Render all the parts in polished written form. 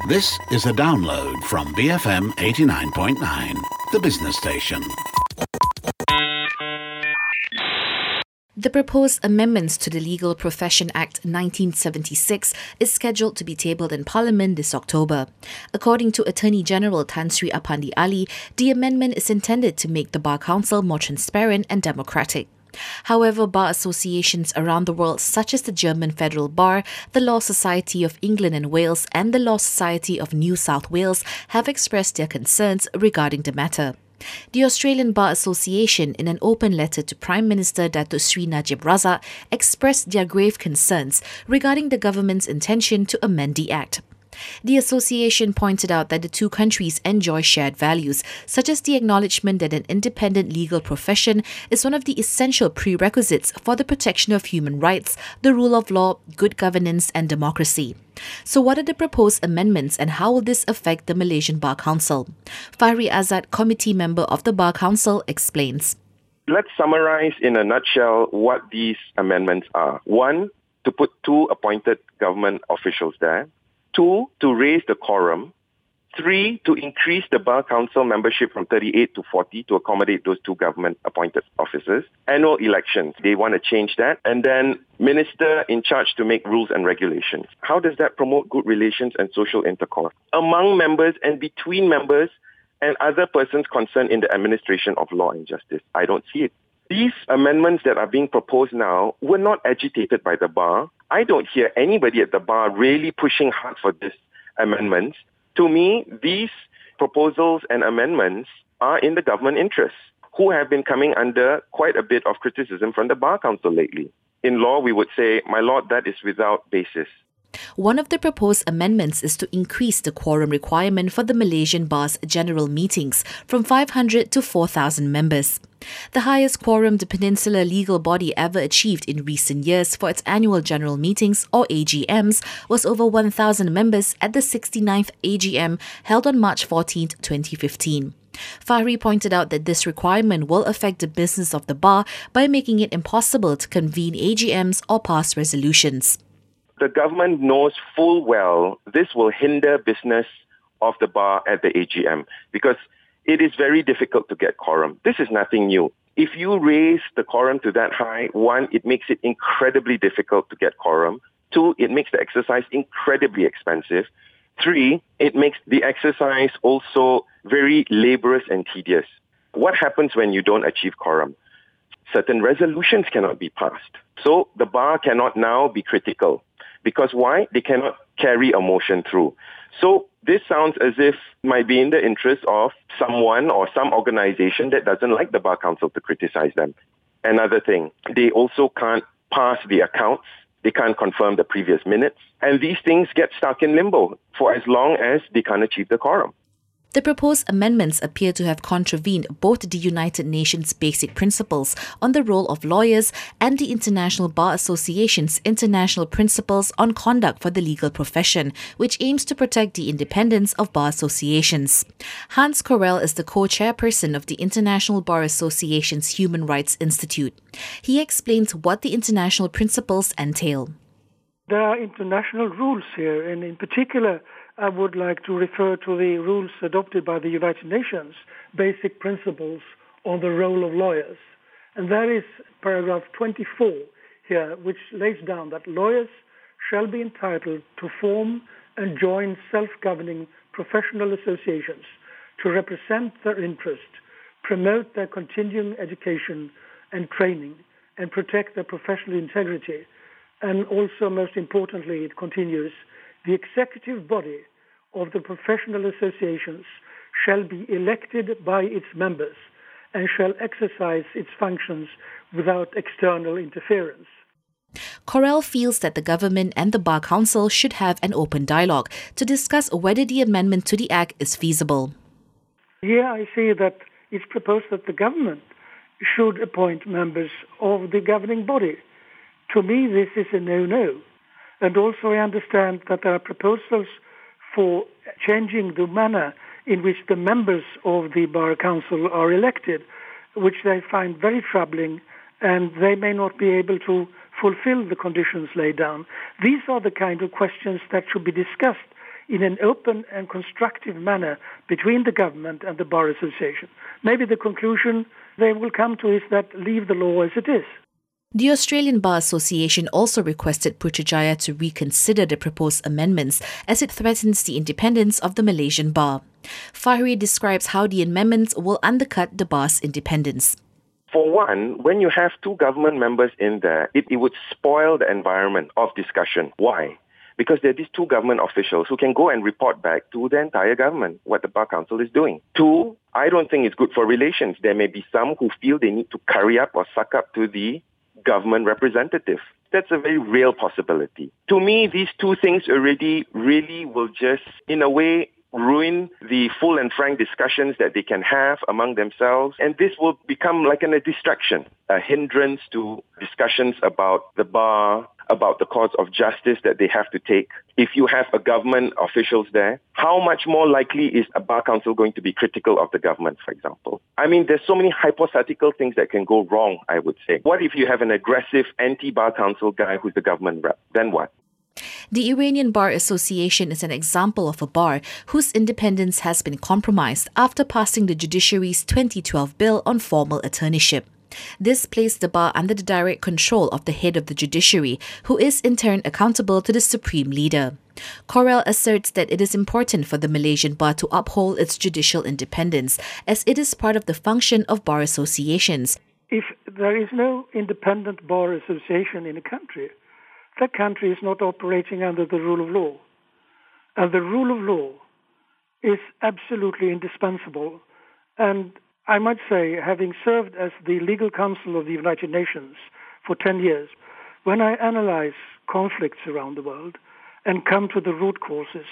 This is a download from BFM 89.9, the business station. The proposed amendments to the Legal Profession Act 1976 is scheduled to be tabled in Parliament this October. According to Attorney General Tan Sri Apandi Ali, the amendment is intended to make the Bar Council more transparent and democratic. However, bar associations around the world such as the German Federal Bar, the Law Society of England and Wales and the Law Society of New South Wales have expressed their concerns regarding the matter. The Australian Bar Association, in an open letter to Prime Minister Datuk Sri Najib Razak, expressed their grave concerns regarding the government's intention to amend the Act. The association pointed out that the two countries enjoy shared values, such as the acknowledgement that an independent legal profession is one of the essential prerequisites for the protection of human rights, the rule of law, good governance and democracy. So what are the proposed amendments and how will this affect the Malaysian Bar Council? Fahri Azad, committee member of the Bar Council, explains. Let's summarize in a nutshell what these amendments are. 1, to put 2 appointed government officials there. 2, to raise the quorum. 3, to increase the Bar Council membership from 38 to 40 to accommodate those 2 government-appointed officers. Annual elections, they want to change that. And then minister in charge to make rules and regulations. How does that promote good relations and social intercourse among members and between members and other persons concerned in the administration of law and justice? I don't see it. These amendments that are being proposed now were not agitated by the Bar. I don't hear anybody at the Bar really pushing hard for these amendments. To me, these proposals and amendments are in the government interest, who have been coming under quite a bit of criticism from the Bar Council lately. In law, we would say, my lord, that is without basis. One of the proposed amendments is to increase the quorum requirement for the Malaysian Bar's general meetings from 500 to 4,000 members. The highest quorum the Peninsular legal body ever achieved in recent years for its annual general meetings, or AGMs, was over 1,000 members at the 69th AGM held on March 14, 2015. Fahri pointed out that this requirement will affect the business of the Bar by making it impossible to convene AGMs or pass resolutions. The government knows full well this will hinder business of the Bar at the AGM because it is very difficult to get quorum. This is nothing new. If you raise the quorum to that high, 1, it makes it incredibly difficult to get quorum. 2, it makes the exercise incredibly expensive. 3, it makes the exercise also very laborious and tedious. What happens when you don't achieve quorum? Certain resolutions cannot be passed. So the Bar cannot now be critical. Because why? They cannot carry a motion through. So this sounds as if it might be in the interest of someone or some organization that doesn't like the Bar Council to criticize them. Another thing, they also can't pass the accounts. They can't confirm the previous minutes. And these things get stuck in limbo for as long as they can't achieve the quorum. The proposed amendments appear to have contravened both the United Nations Basic Principles on the role of lawyers and the International Bar Association's International Principles on Conduct for the Legal Profession, which aims to protect the independence of bar associations. Hans Corell is the co-chairperson of the International Bar Association's Human Rights Institute. He explains what the international principles entail. There are international rules here, and in particular, I would like to refer to the rules adopted by the United Nations, Basic Principles on the Role of Lawyers. And that is paragraph 24 here, which lays down that lawyers shall be entitled to form and join self-governing professional associations to represent their interest, promote their continuing education and training, and protect their professional integrity. And also, most importantly, it continues, the executive body of the professional associations shall be elected by its members and shall exercise its functions without external interference. Corell feels that the government and the Bar Council should have an open dialogue to discuss whether the amendment to the Act is feasible. Here I see that it's proposed that the government should appoint members of the governing body. To me, this is a no-no. And also I understand that there are proposals for changing the manner in which the members of the Bar Council are elected, which they find very troubling, and they may not be able to fulfill the conditions laid down. These are the kind of questions that should be discussed in an open and constructive manner between the government and the Bar Association. Maybe the conclusion they will come to is that leave the law as it is. The Australian Bar Association also requested Putrajaya to reconsider the proposed amendments as it threatens the independence of the Malaysian Bar. Fahri describes how the amendments will undercut the Bar's independence. For one, when you have two government members in there, it would spoil the environment of discussion. Why? Because there are these two government officials who can go and report back to the entire government what the Bar Council is doing. Two, I don't think it's good for relations. There may be some who feel they need to curry up or suck up to the government representative. That's a very real possibility. To me, these two things already really will just, in a way, ruin the full and frank discussions that they can have among themselves. And this will become like a distraction, a hindrance to discussions about the bar, about the cause of justice that they have to take. If you have a government officials there, how much more likely is a Bar Council going to be critical of the government, for example? I mean, there's so many hypothetical things that can go wrong, I would say. What if you have an aggressive anti-Bar Council guy who's the government rep? Then what? The Iranian Bar Association is an example of a bar whose independence has been compromised after passing the judiciary's 2012 bill on formal attorneyship. This placed the bar under the direct control of the head of the judiciary, who is in turn accountable to the supreme leader. Correll asserts that it is important for the Malaysian bar to uphold its judicial independence, as it is part of the function of bar associations. If there is no independent bar association in a country, that country is not operating under the rule of law. And the rule of law is absolutely indispensable. And I might say, having served as the legal counsel of the United Nations for 10 years, when I analyze conflicts around the world and come to the root causes,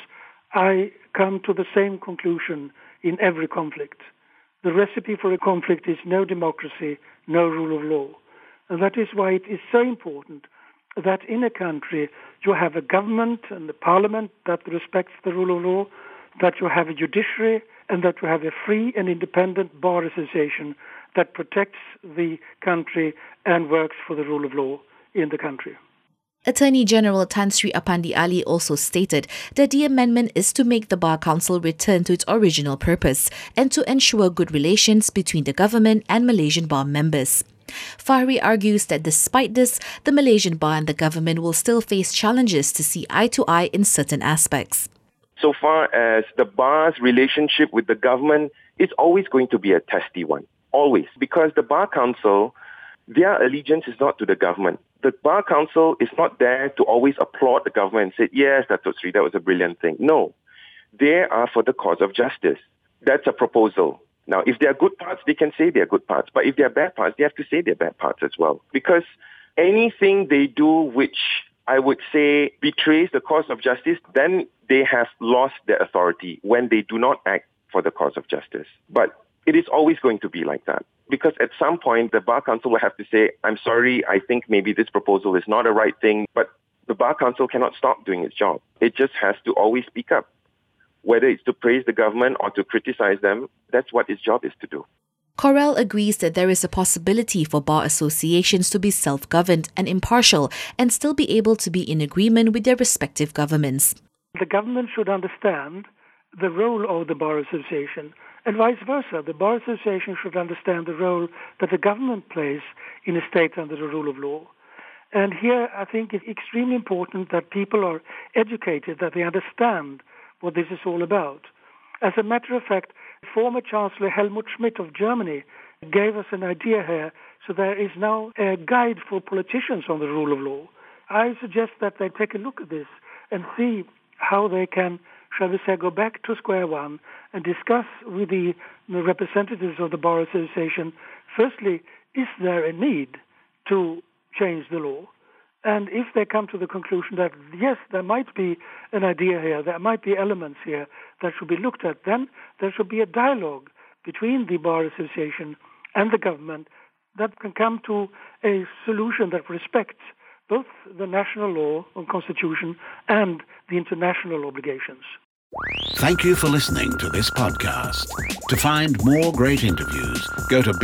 I come to the same conclusion in every conflict. The recipe for a conflict is no democracy, no rule of law. And that is why it is so important that in a country you have a government and a parliament that respects the rule of law, that you have a judiciary, and that you have a free and independent bar association that protects the country and works for the rule of law in the country. Attorney General Tan Sri Apandi Ali also stated that the amendment is to make the Bar Council return to its original purpose and to ensure good relations between the government and Malaysian bar members. Fahri argues that despite this, the Malaysian bar and the government will still face challenges to see eye to eye in certain aspects. So far as the bar's relationship with the government, it's always going to be a testy one. Always. Because the Bar Council, their allegiance is not to the government. The Bar Council is not there to always applaud the government and say, yes, Dato' Sri, that was a brilliant thing. No. They are for the cause of justice. That's a proposal. Now, if there are good parts, they can say they are good parts. But if there are bad parts, they have to say they are bad parts as well. Because anything they do which I would say betrays the cause of justice, then they have lost their authority when they do not act for the cause of justice. But it is always going to be like that. Because at some point, the Bar Council will have to say, I'm sorry, I think maybe this proposal is not a right thing. But the Bar Council cannot stop doing its job. It just has to always speak up. Whether it's to praise the government or to criticize them, that's what its job is to do. Correll agrees that there is a possibility for bar associations to be self-governed and impartial and still be able to be in agreement with their respective governments. The government should understand the role of the Bar Association and vice versa. The Bar Association should understand the role that the government plays in a state under the rule of law. And here I think it's extremely important that people are educated, that they understand what this is all about. As a matter of fact, former Chancellor Helmut Schmidt of Germany gave us an idea here, so there is now a guide for politicians on the rule of law. I suggest that they take a look at this and see how they can, shall we say, go back to square one and discuss with the representatives of the Bar Association, firstly, is there a need to change the law? And if they come to the conclusion that, yes, there might be an idea here, there might be elements here that should be looked at, then there should be a dialogue between the Bar Association and the government that can come to a solution that respects both the national law and constitution and the international obligations. Thank you for listening to this podcast. To find more great interviews, go to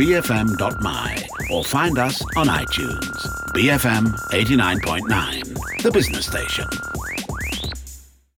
bfm.my or find us on iTunes. BFM 89.9, the business station.